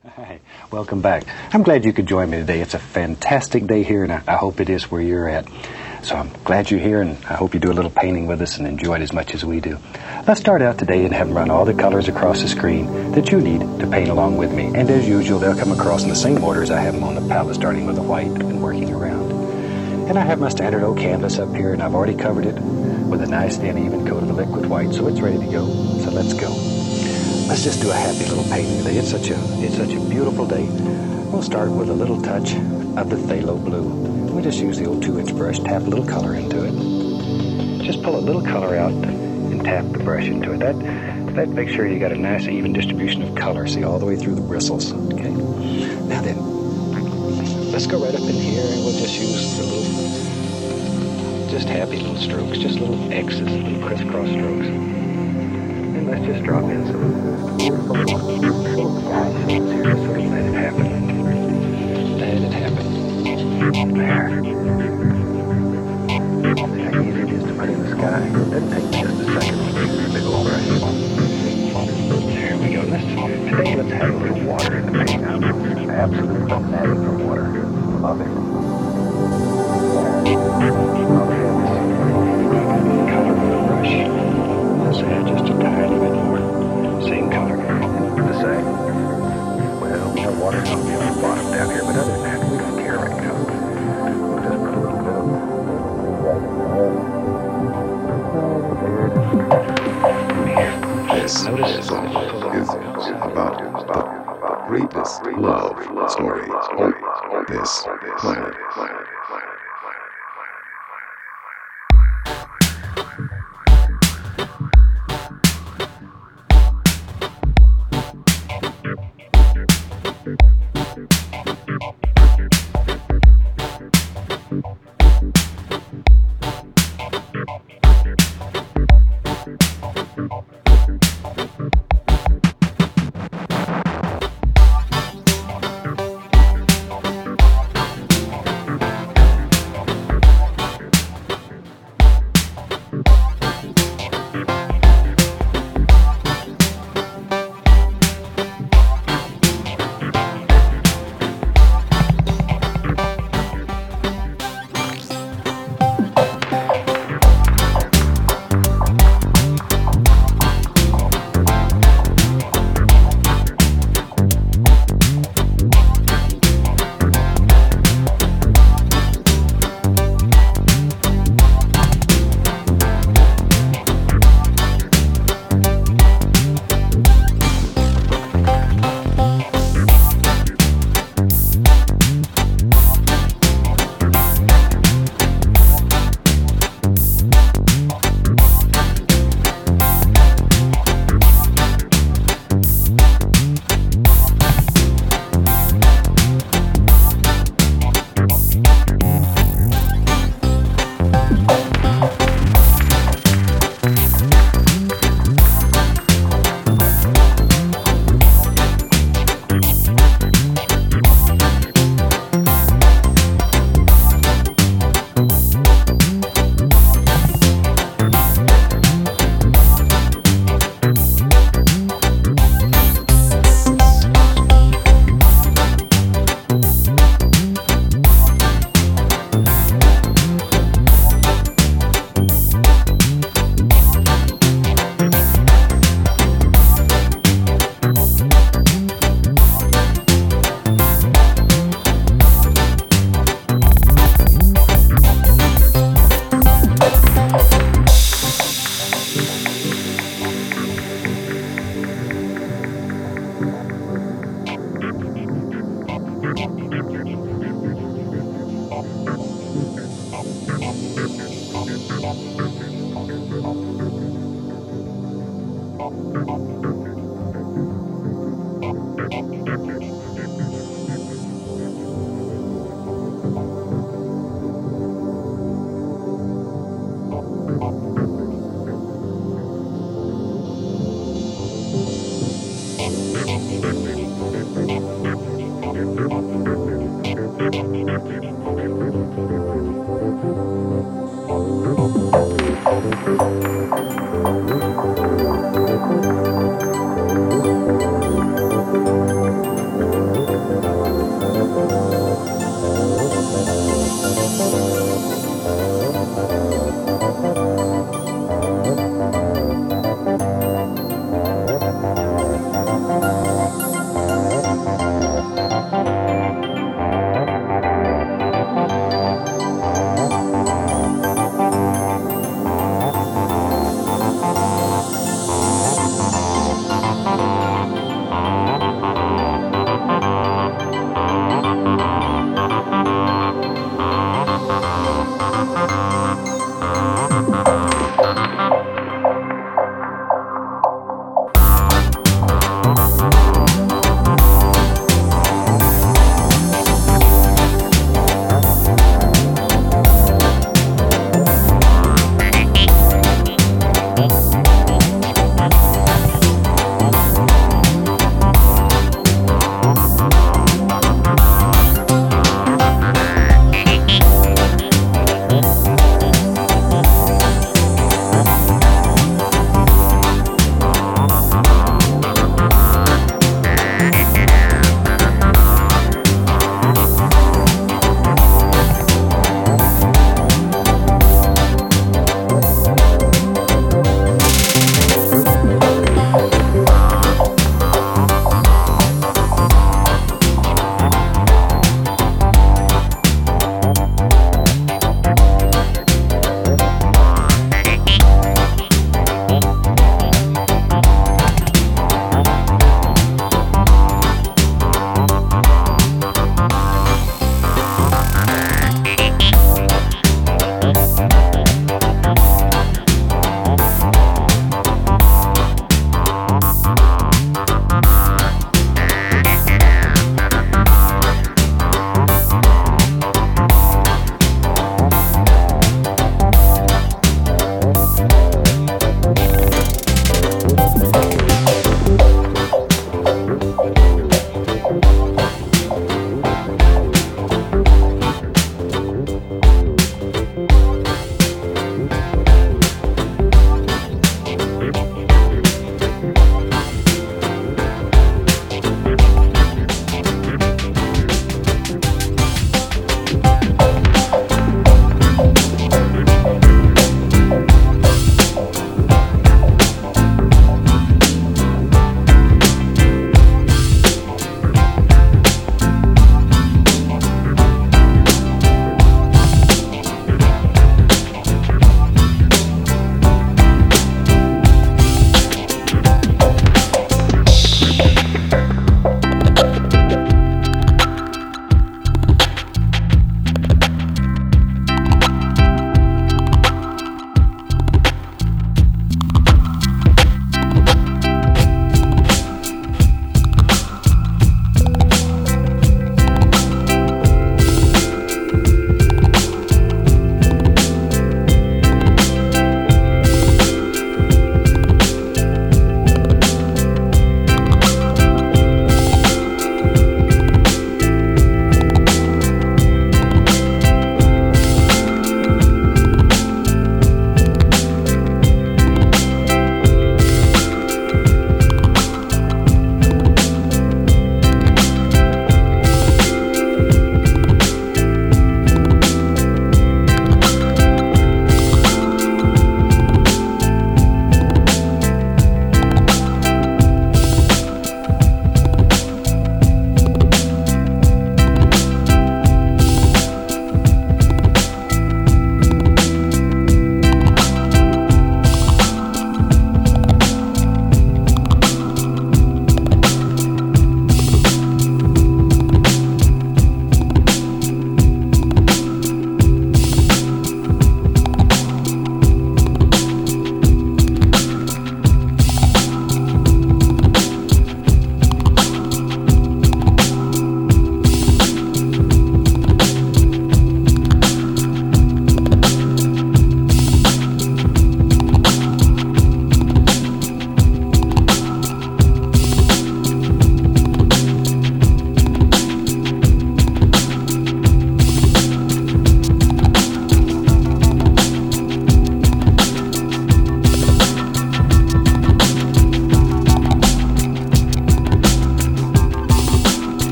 Hi, welcome back. I'm glad you could join me today. It's a fantastic day here, and I hope it is where you're at. So I'm glad you're here, and I hope you do a little painting with us and enjoy it as much as we do. Let's start out today and have them run all the colors across the screen that you need to paint along with me. And as usual, they'll come across in the same order as I have them on the palette, starting with the white and working around. And I have my standard old canvas up here, and I've already covered it with a nice thin even coat of the liquid white, so it's ready to go. So let's go. Let's just do a happy little painting today. It's such a beautiful day. We'll start with a little touch of the phthalo blue. We'll just use the old 2-inch brush, tap a little color into it. Just pull a little color out and tap the brush into it. That makes sure you got a nice even distribution of color, see, all the way through the bristles. Okay. Now then, let's go right up in here and we'll just use the little, just happy little strokes, just little X's, little crisscross strokes. And let's just drop in some beautiful little sky shapes here, just sort of let it happen. Let it happen. There. See how easy it is to put in the sky. It doesn't take just a second to use this big old brush. There we go. Today let's have a little water in the paint. I'm an absolute fanatic for water. Love it. Color with the brush. Let's add just a tiny bit more. Same color. The same. Well, we know water's going to be on the bottom down here, but other than that, we don't care right now. We'll just put a little bit of This is about the greatest love story on this planet.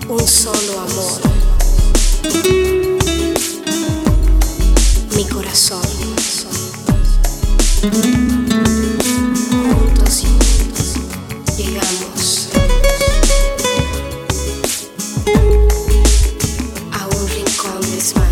un solo amor. Mi corazón. Juntos llegamos a un rincón de España.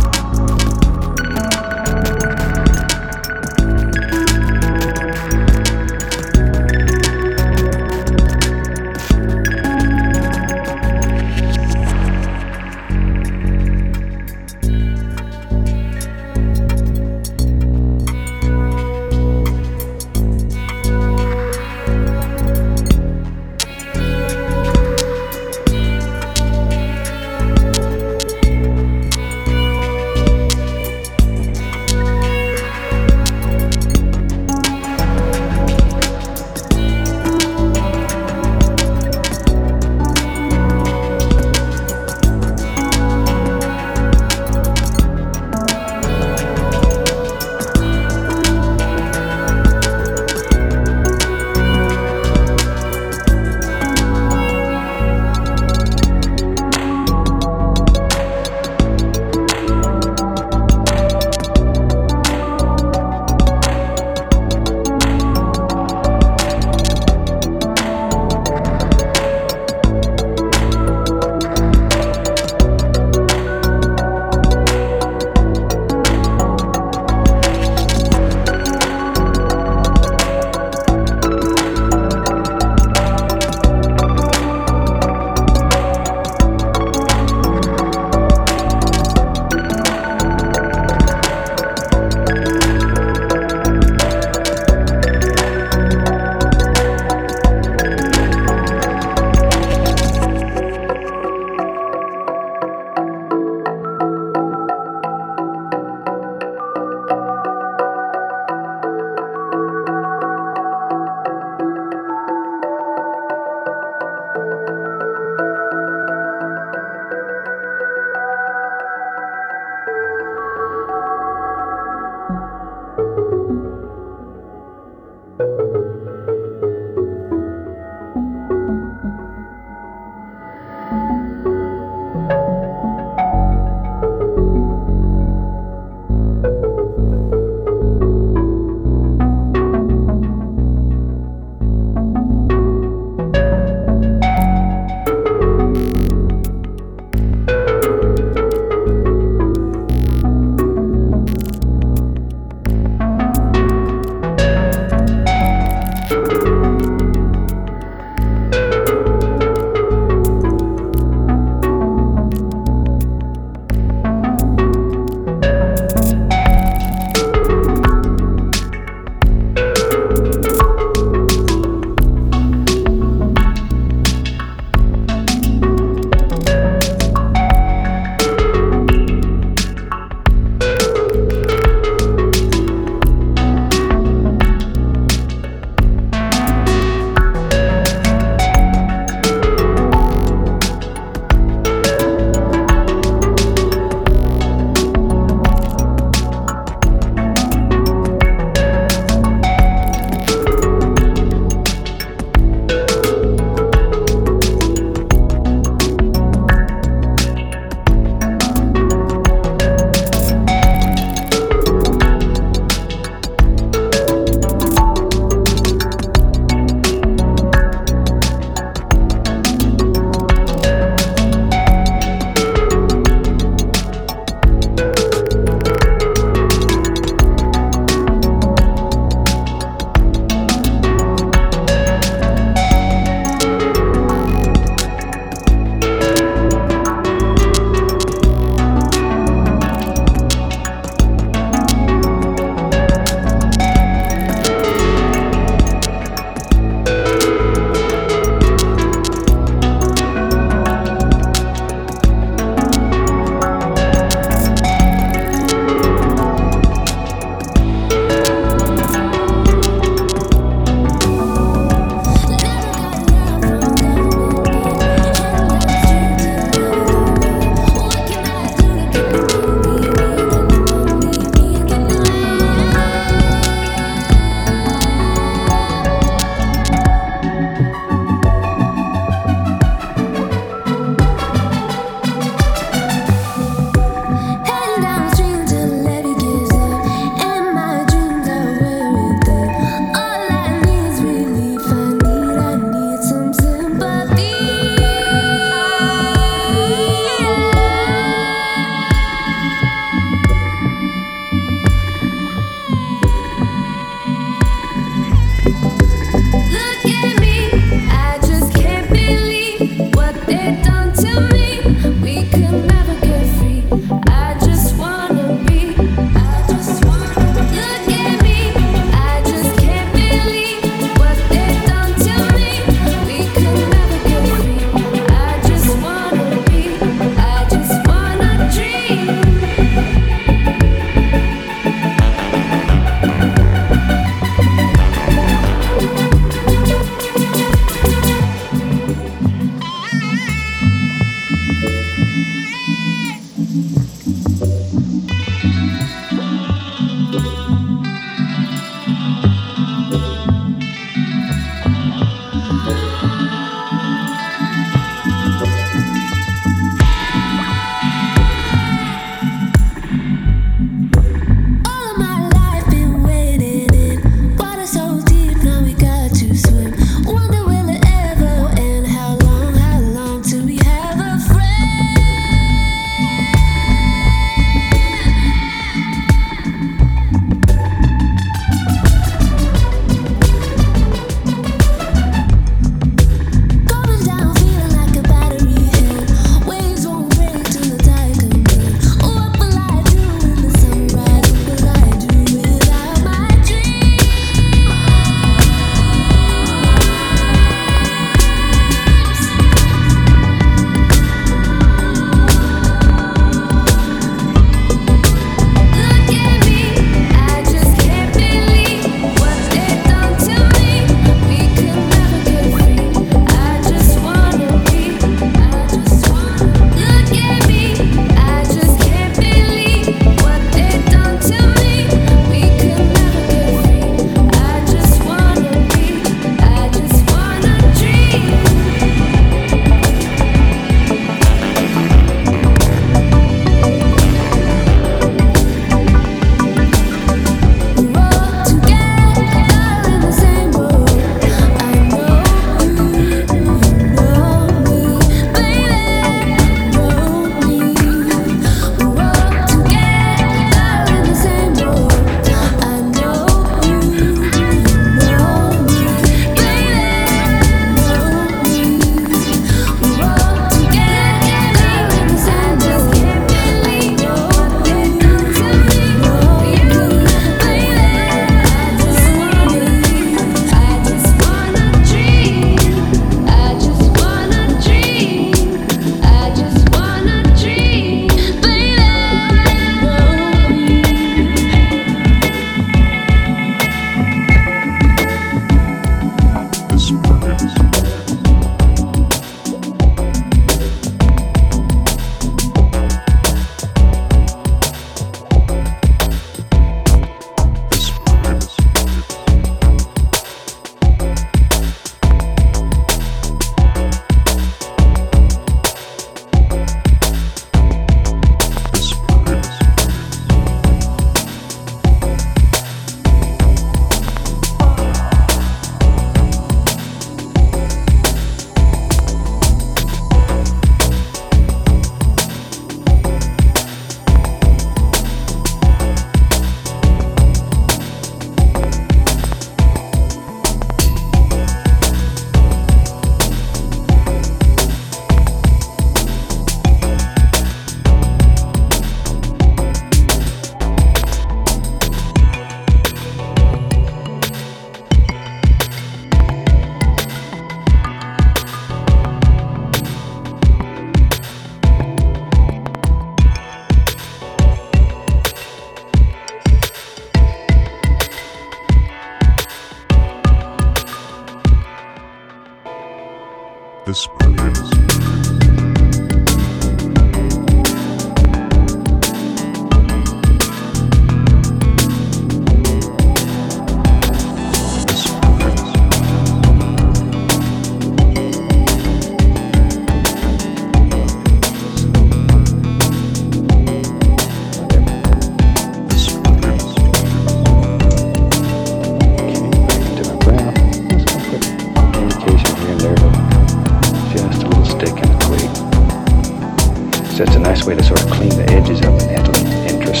That's a nice way to sort of clean the edges up and add a little interest.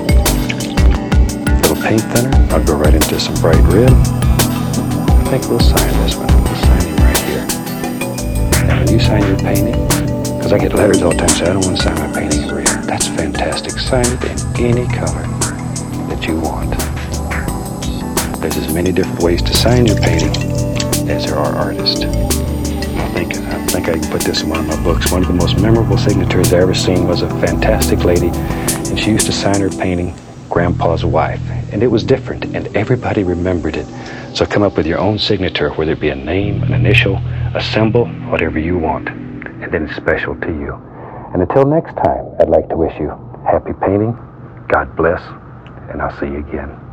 A little paint thinner. I'll go right into some bright red. I think we'll sign this one. We'll sign him right here. Now when you sign your painting, because I get letters all the time say I don't want to sign my painting in red. That's fantastic. Sign it in any color that you want. There's as many different ways to sign your painting as there are artists. I think I can put this in one of my books. One of the most memorable signatures I ever seen was a fantastic lady, and she used to sign her painting, Grandpa's Wife. And it was different, and everybody remembered it. So come up with your own signature, whether it be a name, an initial, a symbol, whatever you want. And then it's special to you. And until next time, I'd like to wish you happy painting, God bless, and I'll see you again.